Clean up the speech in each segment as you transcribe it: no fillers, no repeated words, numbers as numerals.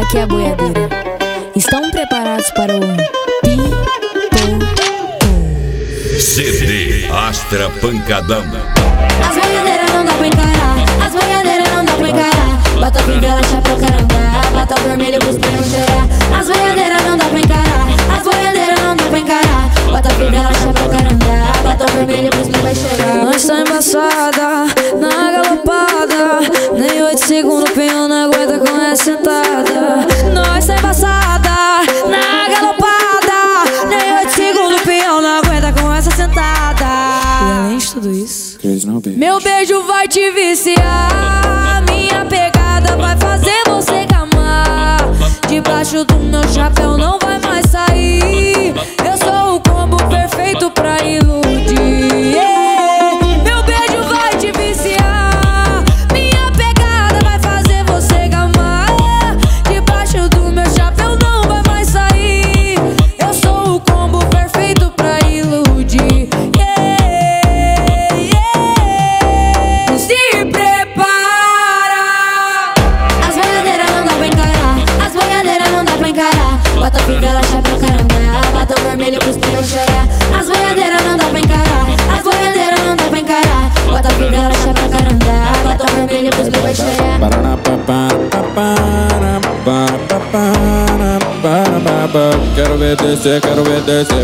aqui é a boiadeira. Estão preparados para o CD Astra Pancadão. As boiadeiras não dá pra encarar, as boiadeiras não dá pra encarar. Bota fivela, chapéu, caranga, bota o vermelho pros piranhas chorar. As boiadeiras não dá pra encarar, as boiadeiras não dá pra encarar. Bota fivela, chapéu, caranga, bota o vermelho pros piranhas chorar. Nós tá embaçada, na galopada, nem 8 segundos o peão não aguenta com essa sentada. Nós tá embaçada, na galopada, nem 8 segundos o peão não aguenta com essa sentada. E além de tudo isso, meu beijo vai te viciar, minha pegada vai fazer você gamar. Debaixo do meu chapéu não vai mais sair. Eu sou o combo perfeito pra iludir. Meu beijo vai te viciar, minha pegada vai fazer você gamar. Debaixo do meu chapéu não vai mais sair. Eu sou o combo perfeito pra iludir. Se prepara. As boiadeiras não dá pra encarar, as boiadeiras não dá pra encarar. Bota fivela, chapéu, caranga, bota o vermelho pros piranhas chorar. As boiadeiras não dá pra encarar, as boiadeiras não dá pra encarar. Bota fivela, chapéu, caranga, bota o vermelho pros piranhas chorar. Quero ver descer, quero ver descer.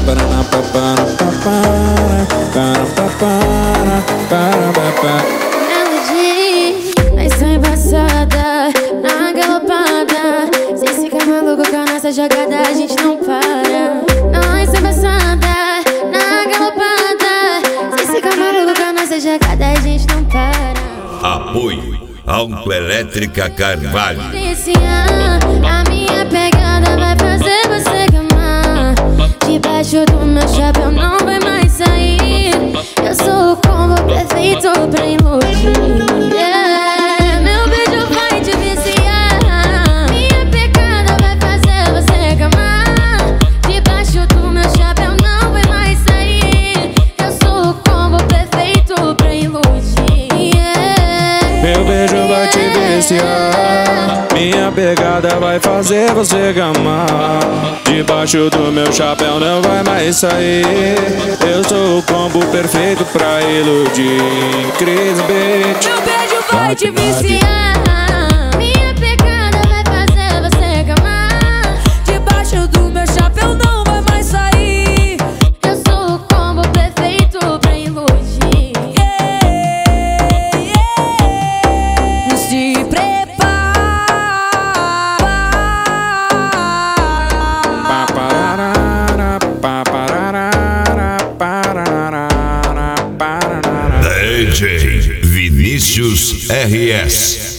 Melody, nós tá embaçada, na galopada. Se fica maluco com a nossa jogada, a gente não para. Nós tá embaçada, na galopada. Se fica maluco com a nossa jogada, a gente não para. Apoio Autoelétrica Carvalho. Viciar, a minha pegada vai fazer você gamar. Debaixo do meu chapéu não vai mais sair. Eu sou o combo perfeito pra iludir. Meu beijo vai te viciar, minha pegada vai fazer você gamar. Debaixo do meu chapéu não vai mais sair. Eu sou o combo perfeito pra iludir. Meu beijo vai te viciar, minha pegada vai fazer você gamar. Debaixo do meu chapéu não vai mais sair. Eu sou o combo perfeito pra iludir. Cris Beat. Meu beijo vai te Viciar, minha pegada vai fazer você gamar. Debaixo do meu chapéu não vai mais sair. Eu sou o combo perfeito pra iludir. Se DJ Vinícius RS.